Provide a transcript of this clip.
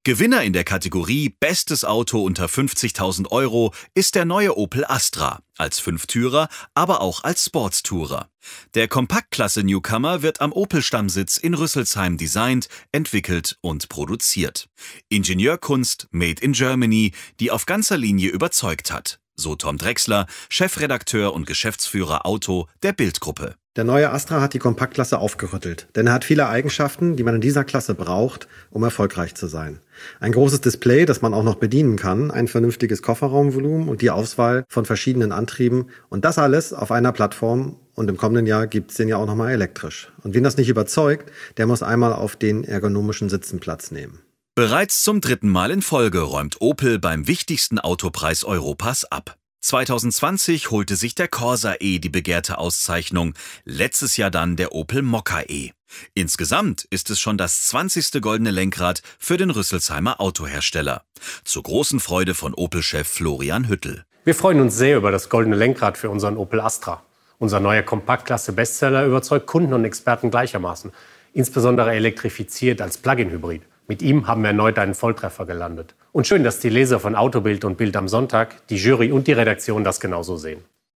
Gewinner in der Kategorie Bestes Auto unter 50.000 Euro ist der neue Opel Astra, als Fünftürer, aber auch als Sportstourer. Der Kompaktklasse-Newcomer wird am Opel-Stammsitz in Rüsselsheim designt, entwickelt und produziert. Ingenieurkunst made in Germany, die auf ganzer Linie überzeugt hat, so Tom Drechsler, Chefredakteur und Geschäftsführer Auto der Bild-Gruppe. Der neue Astra hat die Kompaktklasse aufgerüttelt, denn er hat viele Eigenschaften, die man in dieser Klasse braucht, um erfolgreich zu sein. Ein großes Display, das man auch noch bedienen kann, ein vernünftiges Kofferraumvolumen und die Auswahl von verschiedenen Antrieben und das alles auf einer Plattform, und im kommenden Jahr gibt's den ja auch nochmal elektrisch. Und wen das nicht überzeugt, der muss einmal auf den ergonomischen Sitzen Platz nehmen. Bereits zum 3. Mal in Folge räumt Opel beim wichtigsten Autopreis Europas ab. 2020 holte sich der Corsa E die begehrte Auszeichnung, letztes Jahr dann der Opel Mokka E. Insgesamt ist es schon das 20. goldene Lenkrad für den Rüsselsheimer Autohersteller. Zur großen Freude von Opel-Chef Florian Hüttel. Wir freuen uns sehr über das goldene Lenkrad für unseren Opel Astra. Unser neuer Kompaktklasse-Bestseller überzeugt Kunden und Experten gleichermaßen, insbesondere elektrifiziert als Plug-in-Hybrid. Mit ihm haben wir erneut einen Volltreffer gelandet. Und schön, dass die Leser von Autobild und Bild am Sonntag, die Jury und die Redaktion das genauso sehen.